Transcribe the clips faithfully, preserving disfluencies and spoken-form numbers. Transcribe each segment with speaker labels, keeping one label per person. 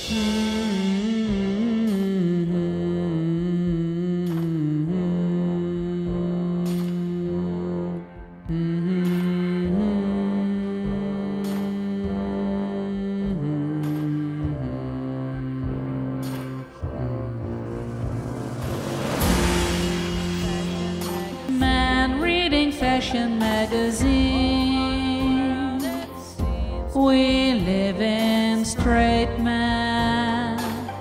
Speaker 1: Man reading fashion magazine, we live in straight man.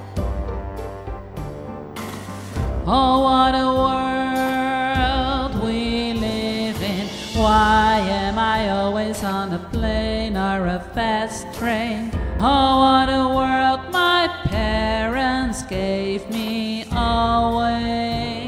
Speaker 1: Oh, what a world we live in. Why am I always on a plane or a fast train? Oh, what a world my parents gave me always.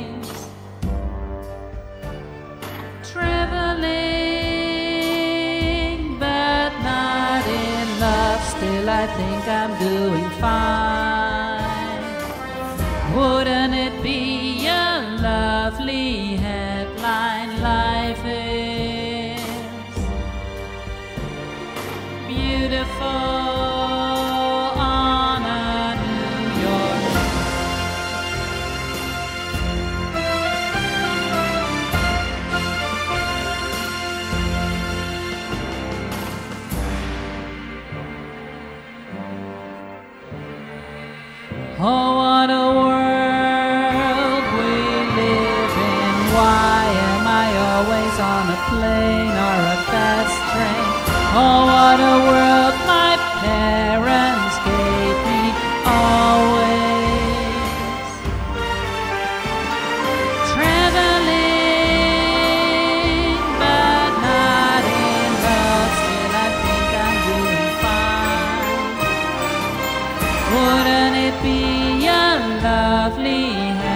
Speaker 1: Traveling, but not in love. Still I think I'm doing fine. Wouldn't it be a lovely headline? Life is beautiful on a New York. Oh, what a world we live in. Why am I always on a plane or a fast train? Oh, what a world my parents gave me always. Traveling, but not in love. Still I think I'm doing fine. Wouldn't it be a lovely